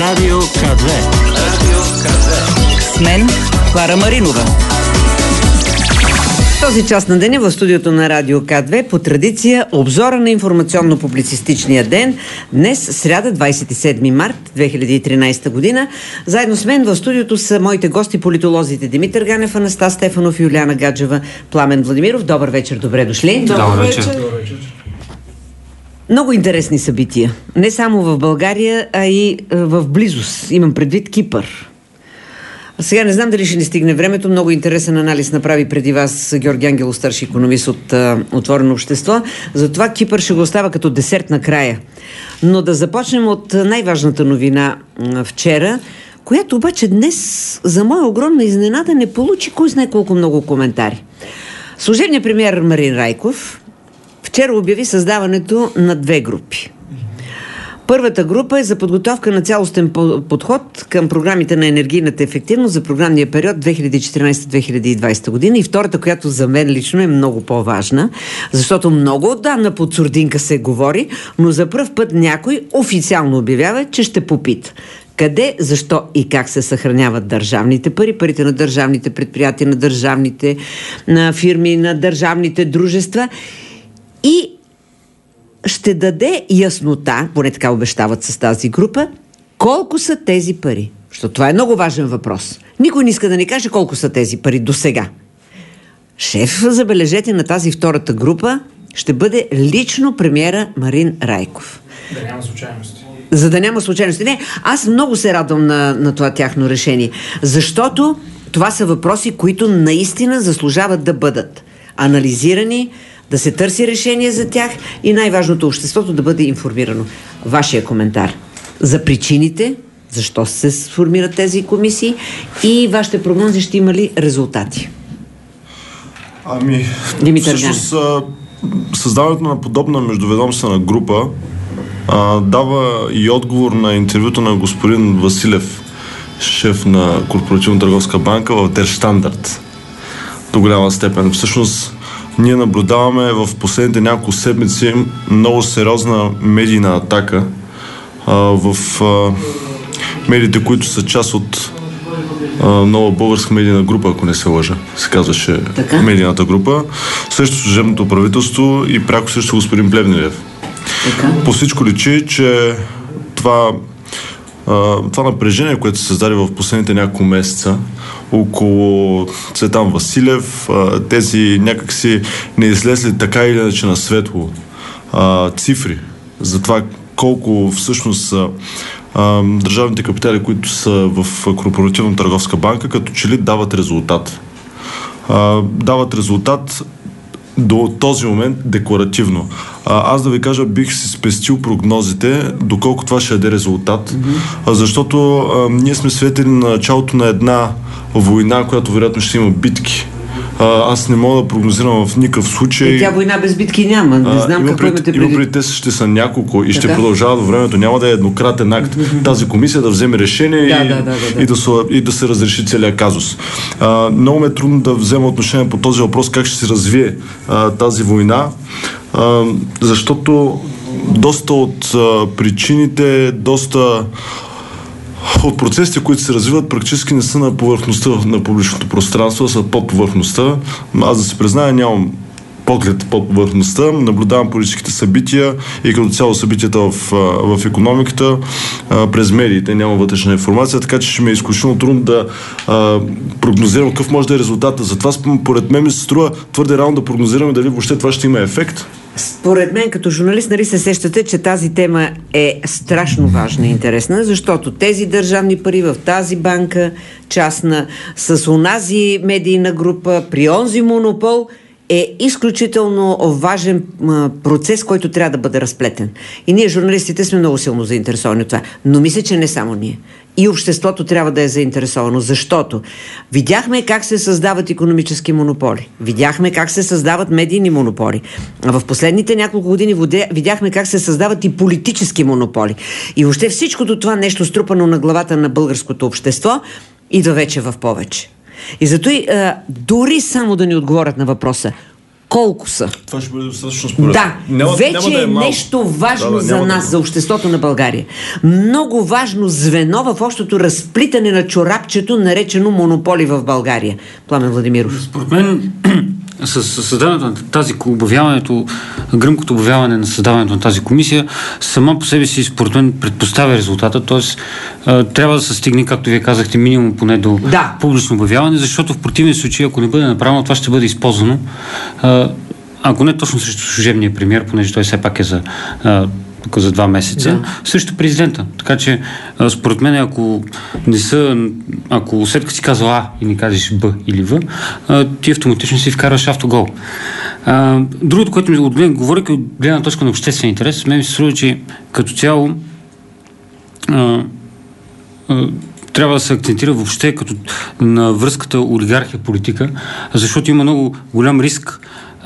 Радио К2. Радио К2. С мен Клара Маринова. Този час на деня в студиото на Радио К2 по традиция обзора на информационно-публицистичния ден. Днес, сряда, 27 март 2013 година. Заедно с мен в студиото са моите гости, политолозите Димитър Ганев, Анастас Стефанов, Юлиана Гаджева, Пламен Владимиров. Добър вечер, добре дошли. Добър вечер. Много интересни събития. Не само в България, а и в близост. Имам предвид Кипър. Сега не знам дали ще ни стигне времето. Много интересен анализ направи преди вас Георги Ангелов, старши икономист от Отворено общество. Затова Кипър ще го остава като десерт накрая. Но да започнем от най-важната новина вчера, която обаче днес, за моя огромна изненада, не получи кой знае колко много коментари. Служебният премиер Марин Райков вчера обяви създаването на две групи. Първата група е за подготовка на цялостен подход към програмите на енергийната ефективност за програмния период 2014-2020 година. И втората, която за мен лично е много по-важна, защото много отдавна под сурдинка се говори, но за пръв път някой официално обявява, че ще попита къде, защо и как се съхраняват държавните пари, парите на държавните предприятия, на държавните фирми, на държавните дружества, и ще даде яснота, поне така обещават с тази група, колко са тези пари. Защото това е много важен въпрос. Никой не иска да ни каже колко са тези пари до сега. Шеф, забележете, на тази втората група ще бъде лично премиера Марин Райков. Да няма случайности. За да няма случайности. Не, аз много се радвам на това тяхно решение. Защото това са въпроси, които наистина заслужават да бъдат анализирани, да се търси решение за тях и най-важното, обществото да бъде информирано. Вашия коментар за причините, защо се сформират тези комисии и вашите прогнози ще има ли резултати? Димитър всъщност създаването на подобна междуведомствена група дава и отговор на интервюто на господин Василев, шеф на Корпоративна търговска банка в Дерштандарт. До голяма степен. Всъщност ние наблюдаваме в последните няколко седмици много сериозна медийна атака в медиите, които са част от нова българска медийна група, ако не се лъжа, се казваше медийната група, срещу служебното правителство и пряко срещу господин Плевнелиев. По всичко личи, че това напрежение, което се създаде в последните няколко месеца около Цветан Василев, тези някакси не излезли така или иначе на светло цифри за това колко всъщност са държавните капитали, които са в Корпоративна търговска банка, като че ли дават резултат. Дават резултат до този момент декларативно. Аз да ви кажа, бих си спестил прогнозите, доколко това ще даде резултат, защото ние сме свидетели на началото на една война, която вероятно ще има битки. Аз не мога да прогнозирам в никакъв случай. Тя война без битки няма. Не знам какво имате преди. Има преди, те ще са няколко и ще продължават във времето. Няма да е еднократен акт. Тази комисия да вземе решение и да се разреши целият казус. Много ме е трудно да взема отношение по този въпрос, как ще се развие тази война, защото доста от причините, доста от процесите, които се развиват, практически не са на повърхността на публичното пространство, а са под повърхността. Аз да се призная, нямам поглед под повърхността, наблюдавам политическите събития и като цяло събитията в икономиката през медиите, няма вътрешна информация, така че ще ми е изключително трудно да прогнозирам какъв може да е резултата. Затова поред мен ми се струва твърде рано да прогнозираме дали въобще това ще има ефект. Според мен, като журналист, нали се сещате, че тази тема е страшно важна и интересна, защото тези държавни пари в тази банка, частна, с онази медийна група, при онзи монопол, е изключително важен процес, който трябва да бъде разплетен. И ние, журналистите, сме много силно заинтересовани от това. Но мисля, че не само ние. И обществото трябва да е заинтересовано, защото видяхме как се създават икономически монополи. Видяхме как се създават медийни монополи. А в последните няколко години видяхме как се създават и политически монополи. И въобще всичкото това нещо, струпано на главата на българското общество, идва вече в повече. И зато дори само да ни отговорят на въпроса Колко са? Това ще бъде достатъчно според. Да, вече е нещо важно за нас, за обществото на България. Много важно звено в общото разплитане на чорапчето, наречено монополи в България. Пламен Владимиров. Според мен с създаването на тази гръмкото обявяване на създаването на тази комисия, сама по себе си, според мен, предпоставя резултата, т.е. трябва да се стигне, както вие казахте, минимум поне до публично обявяване, защото в противен случай, ако не бъде направено, това ще бъде използвано, ако не точно срещу служебния премиер, понеже той все пак е за 2 месеца, срещу президента. Така че, според мен, ако след като си казал А и не кажеш Б или В, ти автоматично си вкарваш автогол. Другото, което от мен говори, от гледна точка на обществен интерес, мен ми се струва, че като цяло трябва да се акцентира въобще като на връзката олигархия-политика, защото има много голям риск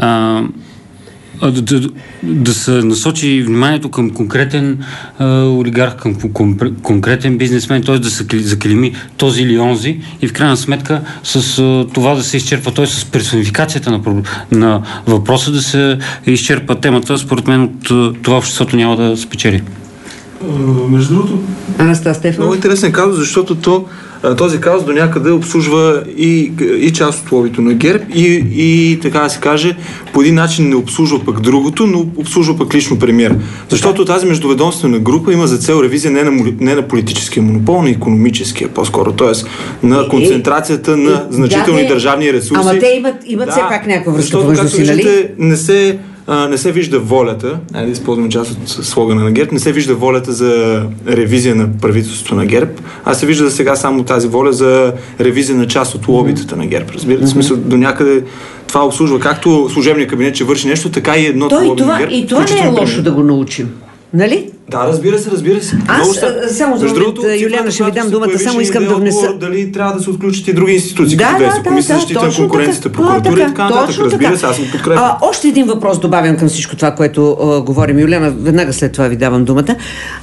да се насочи вниманието към конкретен олигарх, към конкретен бизнесмен, т.е. да се закелими този или онзи и в крайна сметка с това да се изчерпва, т.е. с персонификацията на въпроса да се изчерпа темата. Според мен от това обществото няма да спечели. Между другото, Анастас Стефанов. Много интересен казус, защото този казус до някъде обслужва и част от лобито на ГЕРБ и така да се каже, по един начин не обслужва пък другото, но обслужва пък лично премиера. Защото тази междуведомствена група има за цел ревизия не на политическия монопол, на икономическия по-скоро, т.е. на концентрацията на значителни държавни ресурси. Ама те имат все пак някаква връзка помежду си, нали? Не се вижда волята, да използваме част от слогана на ГЕРБ, не се вижда волята за ревизия на правителството на ГЕРБ, а се вижда сега само тази воля за ревизия на част от лобитата на ГЕРБ. Разбирате, смисъл до някъде това обслужва както служебния кабинет, че върши нещо, така и едното лоби на ГЕРБ. И това не е лошо да го научим. Нали? Да, разбира се. Аз само за момент, Юлиана, ще ви дам думата, само искам да внеса... Дали трябва да се отключат и други институции, Комисия за защита на конкуренцията, прокуратура и така нататък. Разбира се, аз съм подкрепен. Още един въпрос добавям към всичко това, което говорим. Юлиана, веднага след това ви давам думата.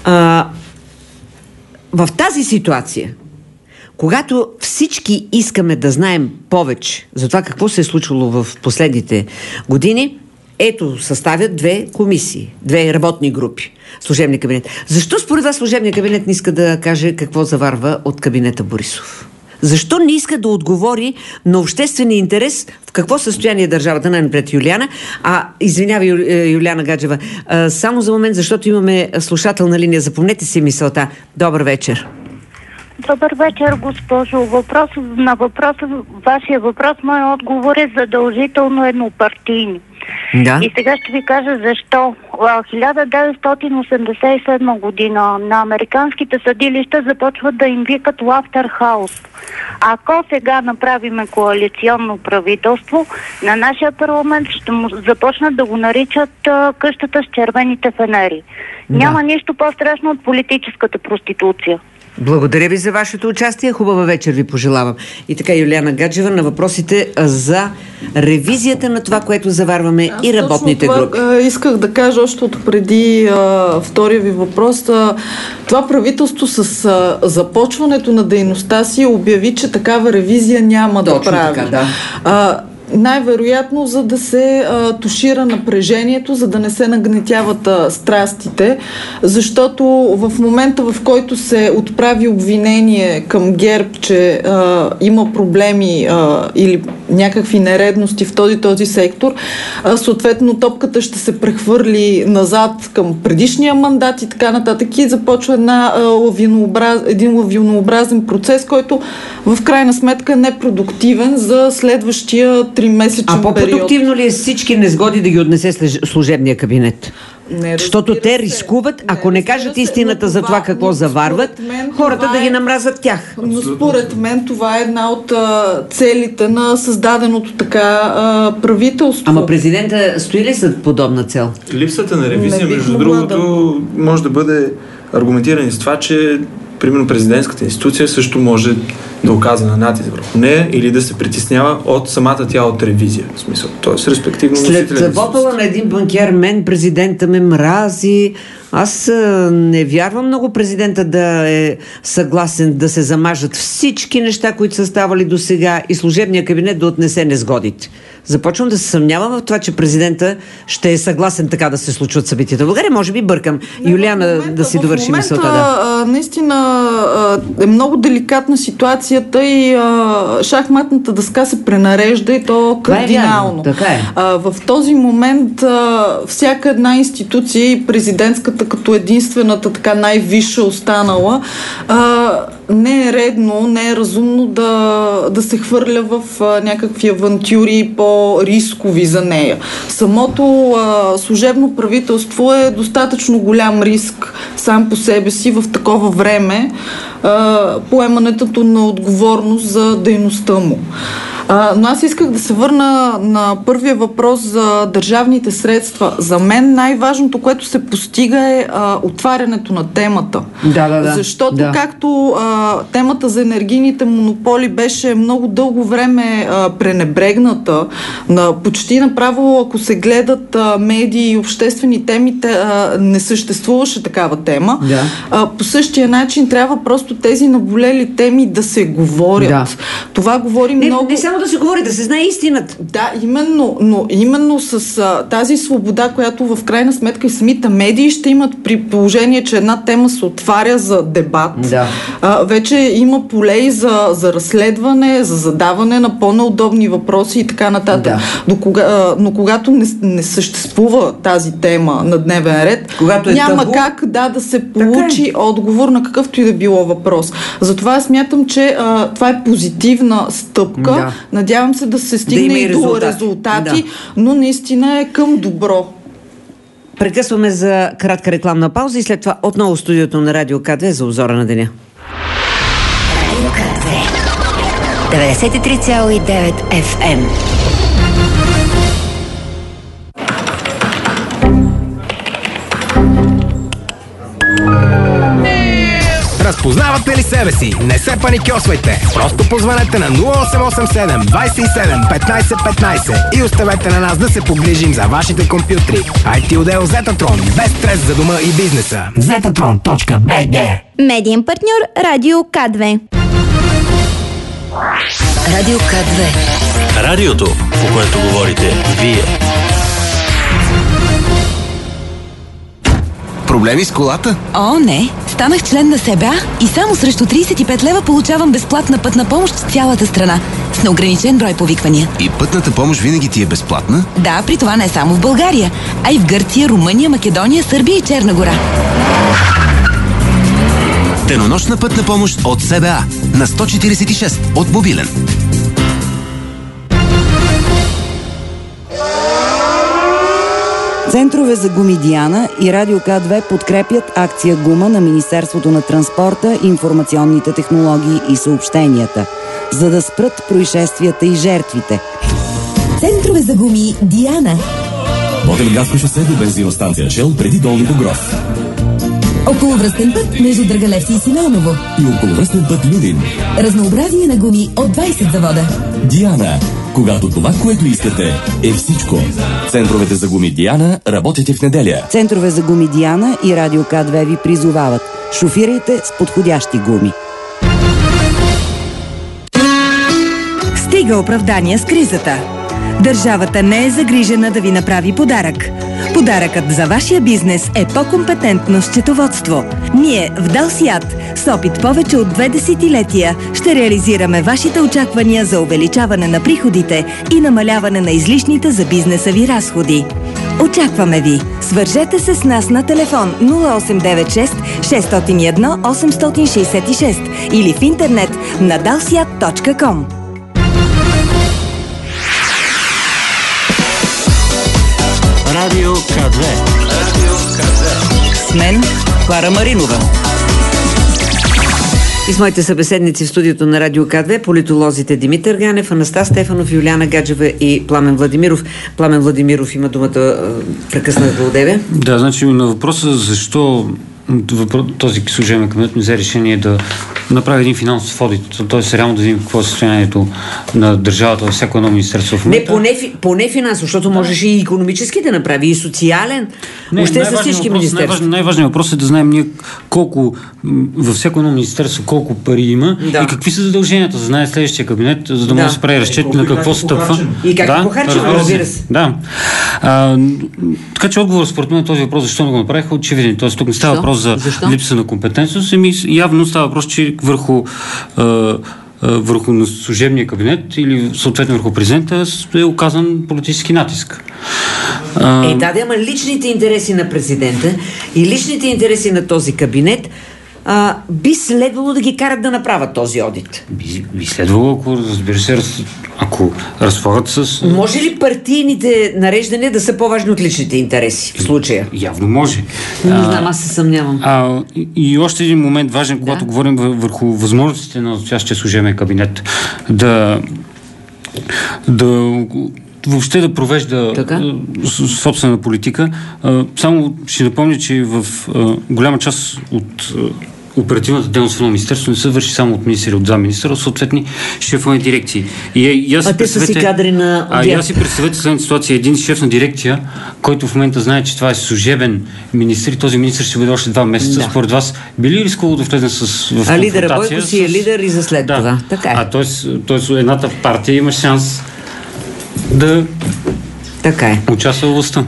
В тази ситуация, когато всички искаме да знаем повече за това какво се е случвало в последните години, ето, съставят 2 комисии, 2 работни групи. Служебния кабинет. Защо според вас служебния кабинет не иска да каже какво заварва от кабинета Борисов? Защо не иска да отговори на обществения интерес в какво състояние е държавата? Най-напред Юлиана. Извинявай, Юлиана Гаджева, само за момент, защото имаме слушател на линия. Запомнете си мисълта. Добър вечер. Добър вечер, госпожо. Вашия въпрос, моят отговор е задължително еднопартийни. Да. И сега ще ви кажа защо. 1987 година на американските съдилища започват да им викат лафтер хаус. Ако сега направиме коалиционно правителство, на нашия парламент ще му започнат да го наричат къщата с червените фенери. Да. Няма нищо по-страшно от политическата проституция. Благодаря ви за вашето участие. Хубава вечер ви пожелавам. И така, Юлиана Гаджева, на въпросите за ревизията на това, което заварваме и работните групи. Исках да кажа още от преди втория ви въпрос. Това правителство с започването на дейността си обяви, че такава ревизия няма да прави. Така, да. Най-вероятно, за да се тушира напрежението, за да не се нагнетяват страстите, защото в момента, в който се отправи обвинение към ГЕРБ, че има проблеми или някакви нередности в този сектор, съответно топката ще се прехвърли назад към предишния мандат и така нататък и започва един лавинообразен процес, който в крайна сметка е непродуктивен за следващия 3-месечен период. По-продуктивно ли е всички незгоди да ги отнесе служебния кабинет? Защото те рискуват, ако не кажат истината за това какво заварват, хората да ги намразят тях. Но според мен това е една от целите на създаденото така правителство. Ама президента стои ли зад подобна цел? Липсата на ревизия, между другото, може да бъде аргументирана с това, че примерно президентската институция също може да оказва на натиск върху нея или да се притеснява от самата тя от ревизия. В смисъл, т.е. респективно след вопъла на един банкер, мен президента ме мрази, Аз не вярвам много президента да е съгласен да се замажат всички неща, които са ставали до сега и служебния кабинет да отнесе несгодите. Започвам да се съмнявам в това, че президента ще е съгласен така да се случват събитията в България. Може би бъркам. Юлиана, да си довърши мисълта. Да. Наистина е много деликатна ситуацията и шахматната дъска се пренарежда и то кардинално. Така е. В този момент всяка една институция и президентската като единствената така най-висша останала, не е редно, не е разумно да се хвърля в някакви авантюри по-рискови за нея. Самото служебно правителство е достатъчно голям риск сам по себе си в такова време, поемането на отговорност за дейността му. Но аз исках да се върна на първия въпрос за държавните средства. За мен най-важното, което се постига е отварянето на темата. Да. Защото както темата за енергийните монополи беше много дълго време пренебрегната, почти направо, ако се гледат медии и обществени теми, не съществуваше такава тема. По същия начин трябва просто тези наболели теми да се говорят. Да. Това говори много... Не само да се говори, да се знае истината. Да, именно, но именно с тази свобода, която в крайна сметка и самите медии ще имат при положение, че една тема се отваря за дебат. Да. Вече има поле и за разследване, за задаване на по-неудобни въпроси и така нататък. Да. Но когато не съществува тази тема на дневен ред, няма как да се получи отговор на какъвто и да било въпрос. Затова смятам, че това е позитивна стъпка. Да. Надявам се да се стигне и до резултати, но наистина е към добро. Прекъсваме за кратка рекламна пауза и след това отново студиото на Радио К2 за обзора на деня. Радио К2 93,9 FM. Разпознавате ли себе си? Не се паникьосвайте. Просто позванете на 0887 27 15 15 и оставете на нас да се погрижим за вашите компютри. IT отдел Zetatron. Без стрес за дома и бизнеса. Zetatron.bg. Медиен партньор Радио К2. Радио К2. Радиото, по което говорите вие. Проблеми с колата? О, не! Станах член на СБА и само срещу 35 лева получавам безплатна пътна помощ в цялата страна. С неограничен брой повиквания. И пътната помощ винаги ти е безплатна? Да, при това не само в България, а и в Гърция, Румъния, Македония, Сърбия и Черна гора. Денонощна пътна помощ от СБА на 146 от мобилен. Центрове за гуми Диана и Радио К2 подкрепят акция Гума на Министерството на транспорта, информационните технологии и съобщенията, за да спрат происшествията и жертвите. Центрове за гуми Диана. Ботевградско шосе до бензиностанция Шел преди Долни Богров. Околовръстен път между Драгалевци и Симеоново. И околовръстен път Люлин. Разнообразие на гуми от 20 завода. Диана. Когато това, което искате, е всичко. Центровете за гуми Диана работят и в неделя. Центрове за гуми Диана и Радио К2 ви призовават. Шофирайте с подходящи гуми. Стига оправдания с кризата. Държавата не е загрижена да ви направи подарък. Подаръкът за вашия бизнес е по-компетентно счетоводство. Ние в Далсиат с опит повече от 2 десетилетия ще реализираме вашите очаквания за увеличаване на приходите и намаляване на излишните за бизнеса ви разходи. Очакваме ви! Свържете се с нас на телефон 0896 601 866 или в интернет на dalsiat.com. Радио К2. С мен Клара Маринова. И с моите събеседници в студиото на Радио К2 политолозите Димитър Ганев, Анастас Стефанов, Юлиана Гаджева и Пламен Владимиров. Пламен Владимиров има думата, прекъснах го одеве. Да, значи на въпроса защо този служебен кабинет не взе решение да направи един финансов одит, т.е. реално да видим какво е състоянието на държавата във всяко едно министерство в момента. Поне финансово, защото можеше и икономически да направи, и социален. Въобще с всички министерства. Най-важният въпрос е да знаем ние колко във всяко едно министерство колко пари има и какви са задълженията, за да знае следващия кабинет, за да може да се прави разчет на какво стъпва. И как го похарчим, разбира се. Да. Така че отговор според мен този въпрос, защо не го направиха, очевиден. Тоест тук не става въпрос за липса на компетентност, явно става въпрос, че върху на служебния кабинет или съответно върху президента е оказан политически натиск. Ама личните интереси на президента и личните интереси на този кабинет би следвало да ги карат да направят този одит. Би следвало, ако, разбира се, ако разполагат с... Може ли партийните нареждания да са по-важни от личните интереси в случая? Явно може. Не знам, аз се съмнявам. И още един момент важен, когато говорим върху възможностите на настоящия служебен кабинет да въобще да провежда собствена политика. Само ще напомня, че в голяма част от оперативната дейност в едно министерство не се върши само от министри, от замминистъра, съответни шефове на дирекции. Те са си кадри на ГЕРБ. Аз си представете следната ситуация. Един шеф на дирекция, който в момента знае, че това е служебен министър и този министър ще бъде още 2 месеца. Според вас, би ли рискувало да влезе в конфронтация? Лидера Бойко си е лидер и за след това. Така е. Тоест едната партия има шанс да участва в властта.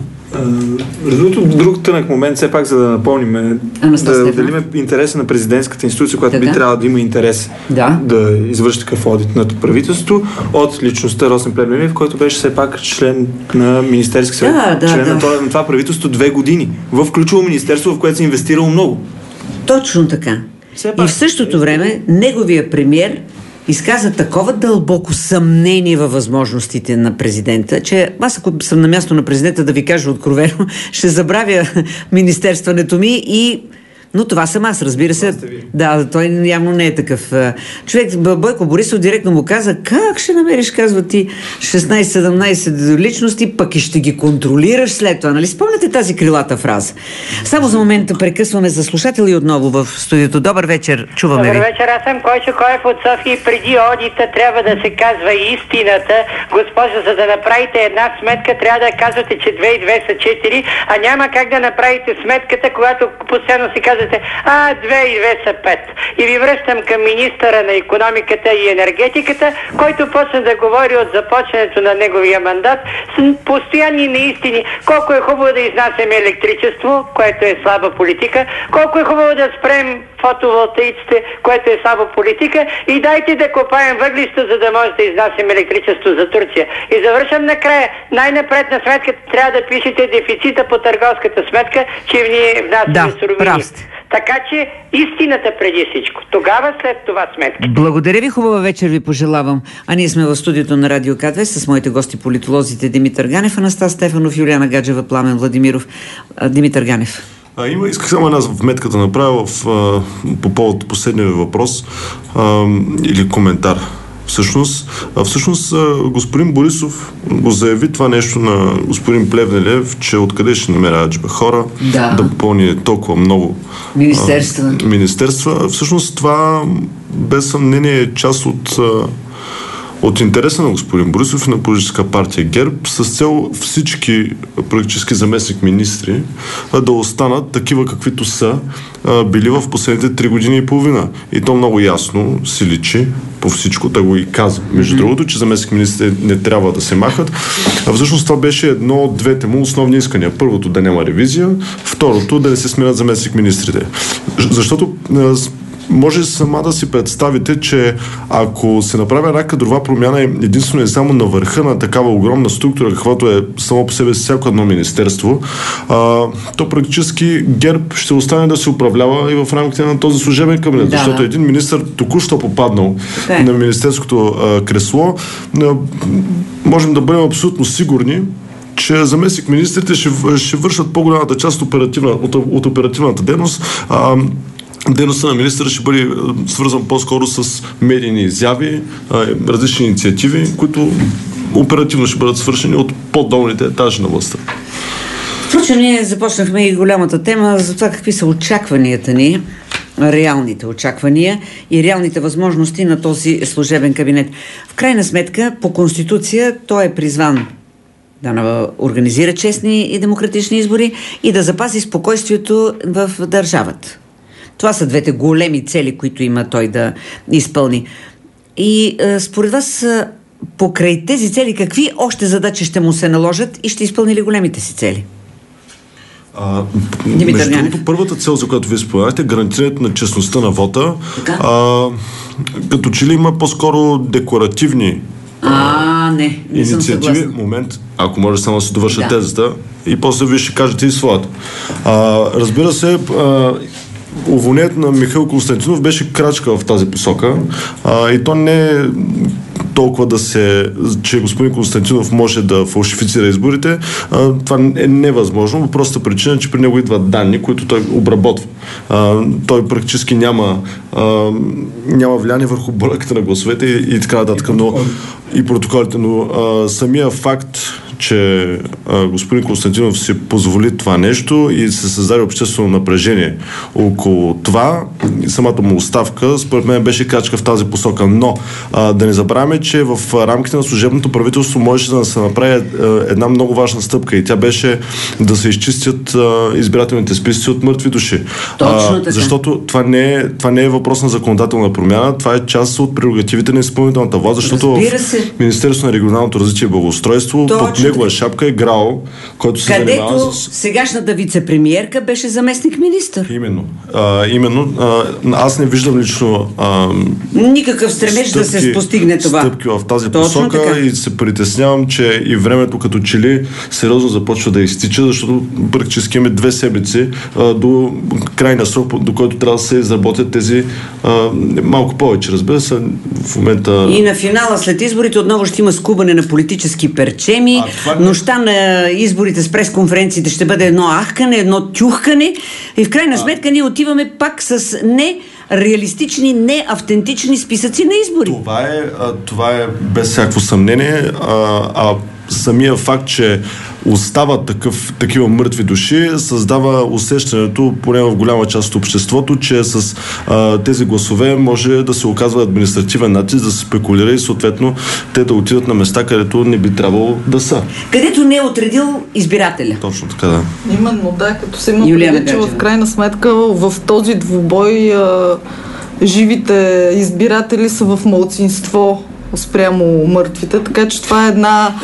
Друг тънък момент, все пак, за да напомним, да отделим интереса на президентската институция, която би трябвало да има интерес да извърши такъв одит на правителството, от личността Росен Плевнелиев, който беше все пак член на Министерски съвет, член на това правителство 2 години, в ключово министерство, в което се инвестирало много. Точно така. И в същото време неговия премиер изказа такова дълбоко съмнение във възможностите на президента, че аз, ако съм на място на президента, да ви кажа откровено, ще забравя министерстването ми но това съм аз, разбира се. Да, той явно не е такъв човек. Бойко Борисов директно му каза: как ще намериш, казва ти, 16-17 личности, пък и ще ги контролираш след това. Нали спомняте тази крилата фраза? Само за момента прекъсваме за слушатели отново в студиото. Добър вечер, чуваме ви. Добър вечер, аз съм Койчо Коев от София и преди одита трябва да се казва истината. Госпожа, за да направите една сметка, трябва да казвате, че 2 и 2 са 4, а няма как да направите сметката, когато постоянно си казва 2 и 2 са 5. И ви връщам към министъра на икономиката и енергетиката, който почна да говори от започването на неговия мандат с постоянни неистини. Колко е хубаво да изнасяме електричество, което е слаба политика, колко е хубаво да спрем фотоволтаиците, което е слаба политика, и дайте да копаем въглища, за да може да изнасяме електричество за Турция. И завършам накрая. Най-напред на сметката трябва да пишете дефицита по търговската сметка, че ние внасяме суровини. Така че истината преди всичко. Тогава след това сметки. Благодаря ви, хубава вечер ви пожелавам. А ние сме в студиото на Радио К2 с моите гости политолозите Димитър Ганев, Анастас Стефанов, Юлиана Гаджева, Пламен Владимиров. Димитър Ганев. Исках само една вметка да направя по повод последния въпрос или коментар. Всъщност, господин Борисов го заяви това нещо на господин Плевнелиев, че откъде ще намеря хора да попълни толкова много министерства. Всъщност това без съмнение е част от интереса на господин Борисов и на политическа партия ГЕРБ, с цел всички практически заместник министри да останат такива, каквито са били в последните 3 години и половина. И то много ясно си личи по всичко. Той го и каза, между другото, че заместник министри не трябва да се махат. А всъщност това беше едно от двете му основни искания. Първото, да няма ревизия. Второто, да не се сменят заместник министрите. Защото може сама да си представите, че ако се направи една кадрова промяна единствено и само на върха на такава огромна структура, каквато е само по себе всяко едно министерство, то практически ГЕРБ ще остане да се управлява и в рамките на този служебен кабинет. Защото един министър току-що попаднал на министерското кресло, можем да бъдем абсолютно сигурни, че заместник министрите ще вършат по-голямата част от оперативната дейност. Дейността на министъра ще бъде свързан по-скоро с медийни изяви, различни инициативи, които оперативно ще бъдат свършени от по-долните етажи на властта. Впрочем, ние започнахме и голямата тема за това какви са очакванията ни реалните очаквания и реалните възможности на този служебен кабинет. В крайна сметка, по Конституция, той е призван да организира честни и демократични избори и да запази спокойствието в държавата. Това са двете големи цели, които има той да изпълни. И според вас, покрай тези цели, какви още задачи ще му се наложат и ще изпълни ли големите си цели? Между другото, първата цел, за която вие споменахте, гарантирането на честността на вота, като че ли има по-скоро декларативни инициативи. Момент, ако може само да се довърша тезата и после вие ще кажете и своята. Разбира се, уволнението на Михаил Константинов беше крачка в тази посока и то не е толкова че господин Константинов може да фалшифицира изборите. Това е невъзможно, по простата причина, че при него идват данни, които той обработва. Той практически няма влияние върху бройката на гласовете и така нататък, но и протоколите, но самия факт, че господин Константинов си позволи това нещо и се създаде обществено напрежение около това. Самата му оставка, според мен, беше крачка в тази посока. Но да не забравяме, че в рамките на служебното правителство можеше да се направи една много важна стъпка и тя беше да се изчистят избирателните списъци от мъртви души. Защото това не е въпрос на законодателна промяна, това е част от прерогативите на изпълнителната власт, защото в Министерството на регионалното развитие и благоустройство под негова шапка е ГРАО, който се занимава с... сегашната вице-премиерка беше заместник-министър. Именно. Аз не виждам лично никакъв стремеж да се постигне това. Стъпки в тази посока и се притеснявам, че и времето като че ли сериозно започва да изтича, защото практически имаме 2 седмици до крайния срок, до който трябва да се изработят тези малко повече, разбира се, в момента... И на финала след изборите отново ще има скубане на политически перчеми. Нощта на изборите с пресконференциите ще бъде едно ахкане, едно тюхкане и в крайна сметка ние отиваме пак с реалистични, неавтентични списъци на избори. Това е без всяко съмнение, самия факт, че остават такива мъртви души, създава усещането, поне в голяма част от обществото, че с тези гласове може да се оказва административен натиск, да се спекулира и съответно те да отидат на места, където не би трябвало да са. Където не е отредил избирателя. Точно така, да. Именно, като се има предвид, че в крайна сметка в този двубой живите избиратели са в малцинство спрямо мъртвите, така че това е една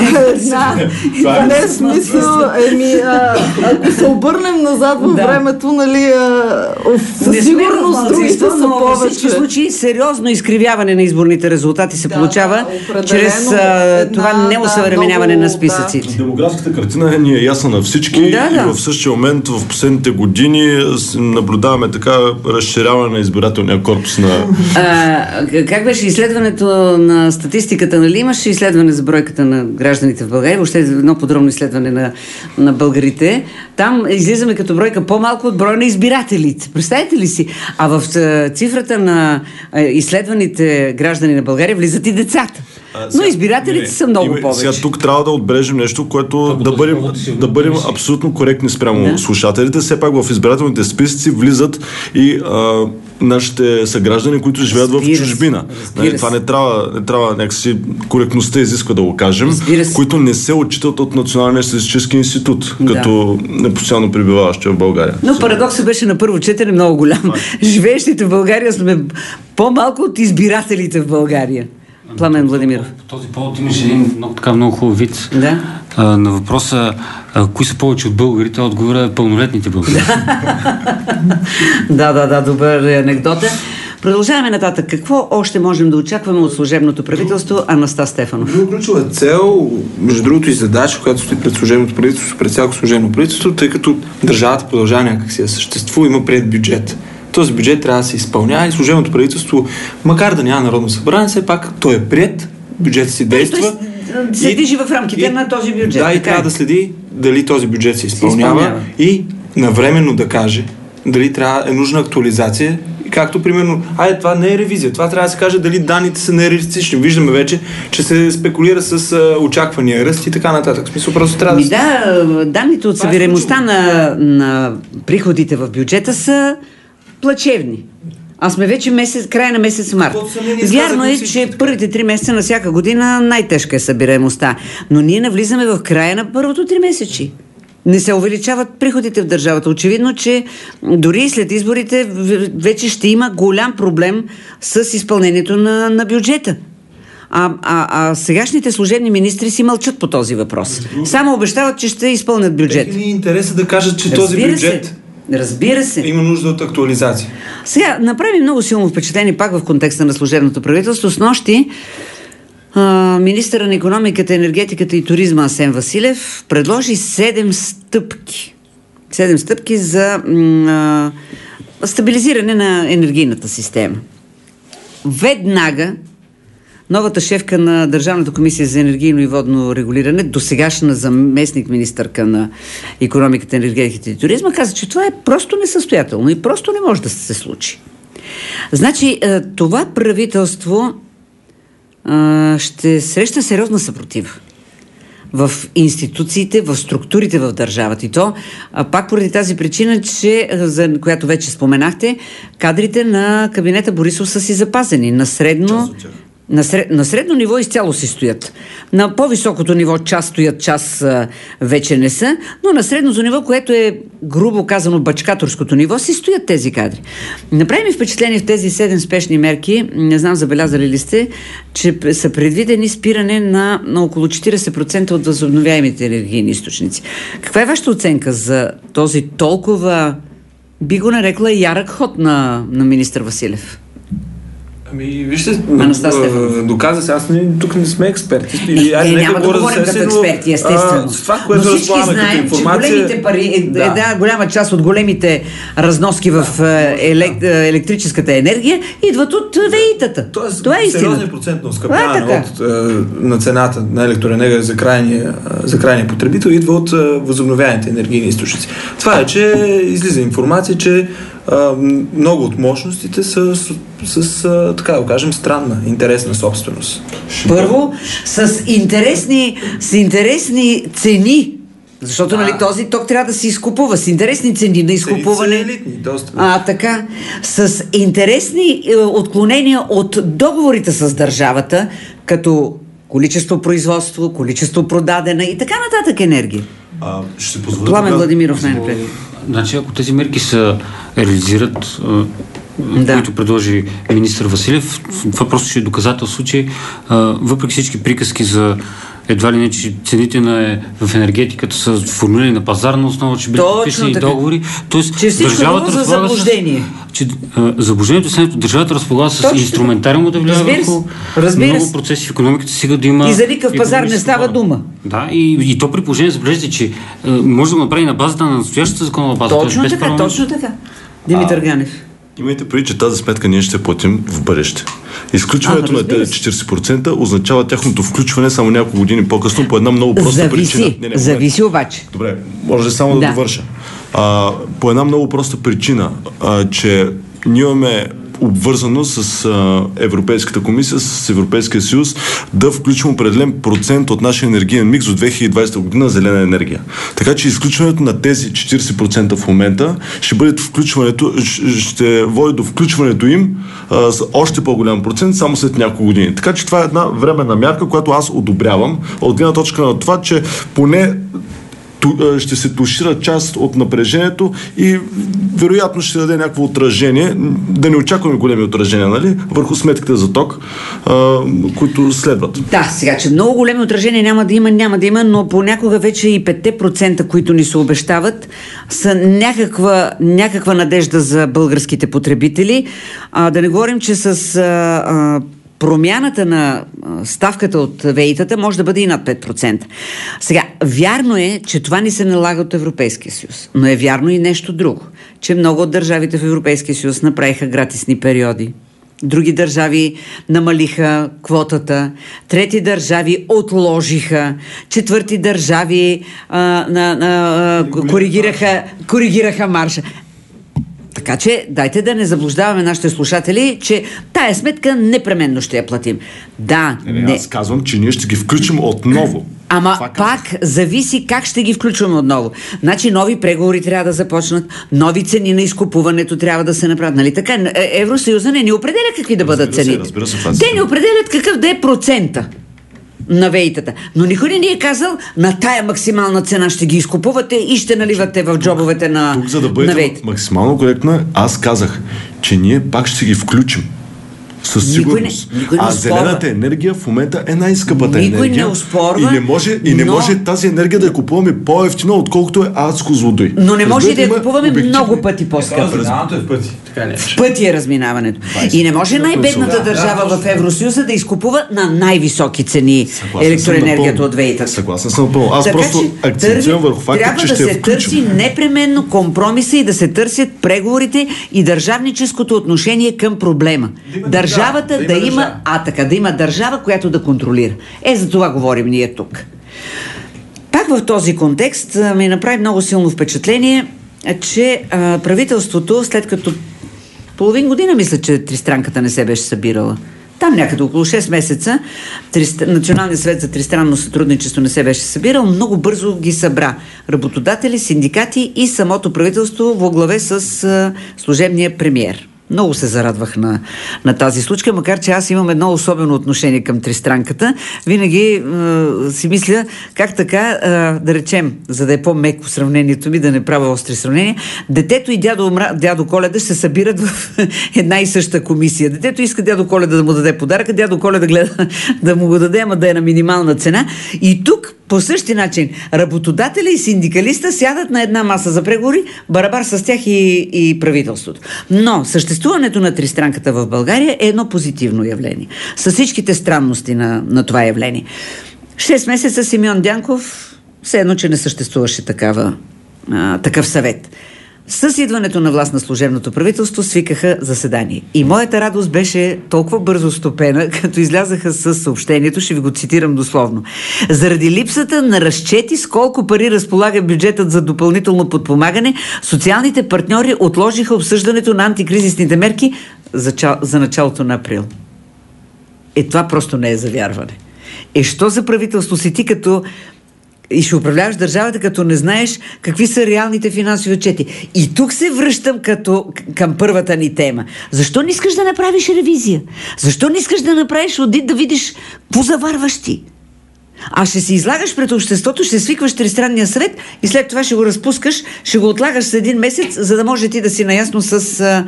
не смисъл, ако се обърнем назад във времето, нали, със сигурност другите са повече. Във всички случаи сериозно изкривяване на изборните резултати се получава чрез това неосъвременяване на списъците. Демографската картина ни е ясна на всички и в същия момент в последните години наблюдаваме така разширяване на избирателния корпус на... Как беше изследването на статистиката, нали? Имаше изследване за бройката на гражданите в България, въобще едно подробно изследване на българите. Там излизаме като бройка по-малко от броя на избирателите. Представете ли си? А в цифрата на изследваните граждани на България влизат и децата. Но избирателите са много повече. Сега тук трябва да отбележим нещо, което да бъдем абсолютно коректни спрямо слушателите. Все пак в избирателните списъци влизат и нашите съграждани, които живеят в чужбина. Това не трябва някакси коректността изисква да го кажем, които не се отчитат от Националния статистически институт, като непостоянно пребиваващи в България. Но парадоксът беше на първо четене много голям. Живеещите в България сме по-малко от избирателите в България. Пламен Владимиров. По този повод имаш един много хубав виц. На въпроса кои са повече от българите, отговора е пълнолетните българи. Добър анекдота. Продължаваме нататък. Какво още можем да очакваме от служебното правителство? Анастас Стефанов. Ключова цел, между другото и задача, която стои пред служебното правителство, пред всяко служебно правителство, тъй като държавата продължава някак си да съществува, има приет бюджет. Този бюджет трябва да се изпълнява и служебното правителство, макар да няма народно събрание, все пак той е приет, бюджет си действа. Се движи в рамките на този бюджет. Да, и трябва да следи дали този бюджет се изпълнява и навременно да каже дали е нужна актуализация. Както примерно, това не е ревизия, това трябва да се каже дали данните са нереалистични. Виждаме вече, че се спекулира с очаквания ръст и така нататък. В смисъл, просто трябва данните от събираемостта на приходите в бюджета са плачевни. А сме вече края на месец март. Вярно е, че първите 3 месеца на всяка година най-тежка е събираемостта. Но ние навлизаме в края на първото 3 месечи. Не се увеличават приходите в държавата. Очевидно, че дори и след изборите вече ще има голям проблем с изпълнението на бюджета. А сегашните служебни министри си мълчат по този въпрос. Само обещават, че ще изпълнят бюджет. Техни интерес е да кажат, че този бюджет Разбира се. има нужда от актуализация. Сега, направи много силно впечатление пак в контекста на служебното правителство. Снощи министъра на икономиката, енергетиката и туризма Асен Василев предложи 7 стъпки. 7 стъпки за стабилизиране на енергийната система. Веднага новата шефка на Държавната комисия за енергийно и водно регулиране, досегашна заместник министърка на икономиката, енергетиката и туризма, каза, че това е просто несъстоятелно и просто не може да се случи. Значи, това правителство ще среща сериозна съпротива в институциите, в структурите в държавата. И то пак поради тази причина, че, за която вече споменахте, кадрите на кабинета Борисов са си запазени. На средно ниво изцяло си стоят. На по-високото ниво част стоят, част вече не са, но на средното ниво, което е грубо казано бачкаторското ниво, си стоят тези кадри. Направи ми впечатление в тези 7 спешни мерки, не знам забелязали ли сте, че са предвидени спиране на около 40% от възобновяемите енергийни източници. Каква е вашата оценка за този толкова, би го нарекла, ярък ход на министър Василев? Вижте, доказа се, тук не сме експерти. Няма да говорим като експерти, естествено. Това, което но всички знаем, че големите пари, голяма част от големите разноски в електрическата енергия идват от ВЕИ-тата. Това е истина. Сериозен процент на оскъпяване на цената на електроенергия за крайния потребител идва от възобновяемите енергийни източници. Това е, че излиза информация, че много от мощностите са с така да кажем, странна, интересна собственост. Първо, с интересни цени. Защото нали, този ток трябва да се изкупува с интересни цени на изкупуване. Елитни, доста. Така. С интересни отклонения от договорите с държавата, като количество производство, количество продадена и така нататък енергия. Пламен Владимиров най-напред. Значи, ако тези мерки се реализират, които предложи министър Василев, това просто ще е доказателство, че въпреки всички приказки за едва ли не, че цените в енергетиката са формулирани на пазарна основа, че бъдат подписани договори. Тоест, че държавата за заблуждение. Заблуждението следното, държавата разполага с инструментариум да влияе върху много процеси в икономиката, сега да има... И за никакъв пазар не става дума. Да, и то при положение, забележите, че може да го направи на базата на настоящата законова база. Точно така. Димитър Ганев. Имайте преди, че тази сметка ние ще платим в бъдеще. Изключването на тези 40% означава тяхното включване само няколко години по-късно по една много проста причина. Зависи обаче. Добре, може само да довърша. По една много проста причина, че ние имаме обвързано с Европейската комисия, с Европейския съюз, да включим определен процент от нашия енергиен микс до 2020 година зелена енергия. Така че изключването на тези 40% в момента ще води до включването им с още по-голям процент само след няколко години. Така че това е една временна мярка, която аз одобрявам от гледна точка на това, че поне ще се тушира част от напрежението и вероятно ще даде някакво отражение, да не очакваме големи отражения, нали, върху сметките за ток, които следват. Да, сега, че много големи отражения няма да има, но понякога вече и 5%, които ни се обещават, са някаква надежда за българските потребители. Да не говорим, че с промяната на ставката от ВЕИ-тата може да бъде и над 5%. Сега, вярно е, че това ни се налага от Европейския съюз, но е вярно и нещо друго, че много от държавите в Европейския съюз направиха гратисни периоди. Други държави намалиха квотата, трети държави отложиха, четвърти държави коригираха марша. Така че, дайте да не заблуждаваме нашите слушатели, че тая сметка непременно ще я платим. Аз казвам, че ние ще ги включим отново. Ама пак зависи как ще ги включваме отново. Значи нови преговори трябва да започнат, нови цени на изкупуването трябва да се направят. Нали така? Евросъюза не ни определя какви да бъдат цените. Те ни определят какъв да е процента на ВЕИ-тата. Но никой не ни е казал, на тая максимална цена ще ги изкупувате и ще наливате в джобовете на ВЕИ-тата. Тук, за да бъдете максимално коректна, аз казах, че ние пак ще ги включим. Със сигурност. Никой не зелената енергия в момента е най-скъпата енергия. Никой не оспорва. И не може тази енергия да я купуваме по-евтино, отколкото е адско злодой. Но не може да я купуваме много пъти по-скъпо. Разминаването е в пъти. В пъти е разминаването. И не може най-бедната държава в Евросъюза да изкупува на най-високи цени електроенергията от ВЕИ-та. Съгласен съм напълно. Аз просто акцентирам върху факта, че ще я включим. Трябва да се търси непременно компромиса и да се търсят преговорите и държавническото отношение към проблема. Държавата да има държава, която да контролира. За това говорим ние тук. Пак в този контекст ми направи много силно впечатление, че правителството, след като половин година, мисля, че тристранката не се беше събирала. Там някъде около 6 месеца Националният съвет за тристранно сътрудничество не се беше събирал, много бързо ги събра работодатели, синдикати и самото правителство во главе с служебния премиер. Много се зарадвах на тази случка, макар че аз имам едно особено отношение към тристранката. Винаги си мисля как така, да речем, за да е по-меко сравнението ми, да не правя остри сравнения, детето и дядо Коледа се събират в една и съща комисия. Детето иска дядо Коледа да му даде подаръка, дядо Коледа гледа да му го даде, ама да е на минимална цена. И тук по същия начин работодателя и синдикалиста сядат на една маса за преговори, барабар с тях и правителството. Но съществуването на тристранката в България е едно позитивно явление. С всичките странности на това явление. 6 месеца Симеон Дянков, все едно, че не съществуваше такъв съвет. С идването на власт на служебното правителство свикаха заседание. И моята радост беше толкова бързо стопена, като излязаха с съобщението, ще ви го цитирам дословно. Заради липсата на разчети с колко пари разполага бюджетът за допълнително подпомагане, социалните партньори отложиха обсъждането на антикризисните мерки за началото на април. Това просто не е за вярване. Що за правителство си ти, като и ще управляваш държавата, като не знаеш какви са реалните финансови отчети. И тук се връщам към първата ни тема. Защо не искаш да направиш ревизия? Защо не искаш да направиш одит, да видиш какво заварваш ти? А ще си излагаш пред обществото, ще свикваш тристранния съвет и след това ще го разпускаш, ще го отлагаш с един месец, за да може ти да си наясно с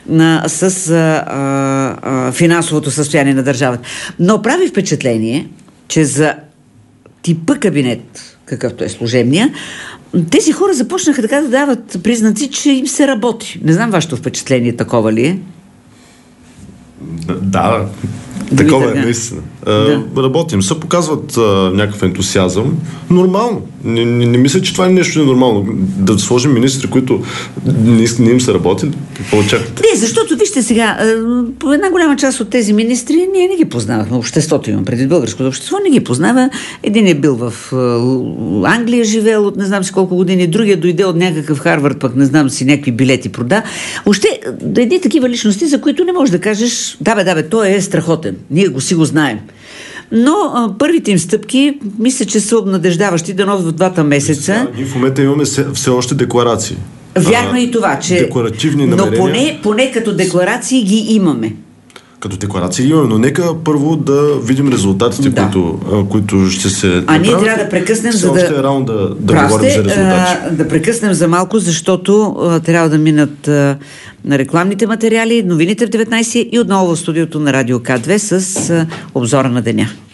финансовото състояние на държавата. Но прави впечатление, че за типа кабинет, какъвто е служебния, тези хора започнаха така да дават признаци, че им се работи. Не знам вашето впечатление, такова ли е? Да, такова е наистина. Работим. Се показват някакъв ентусиазъм. Нормално. Не мисля, че това е нещо ненормално. Да сложим министри, които не им са работили. Какво очаквате? Не, защото вижте сега, по една голяма част от тези министри ние не ги познавахме. Обществото имам преди, българското общество не ги познава. Един е бил в Англия, живеел от не знам си колко години, другия дойде от някакъв Харвард, пък не знам си някакви билети прода. Още едни такива личности, за които не можеш да кажеш, да, той е страхотен. Ние го знаем. Но първите им стъпки, мисля, че са обнадеждаващи, дано в 2 месеца. Ние в момента имаме все още декларации. Вярно и това, че... Декларативни намерения. Но поне като декларации ги имаме. Като декларации имаме, но нека първо да видим резултатите, които ще се направят. Ние трябва да прекъснем, за да... е рано да говорим за резултати. Да прекъснем за малко, защото трябва да минат на рекламните материали, новините в 19 и отново в студиото на Радио К2 с обзора на деня.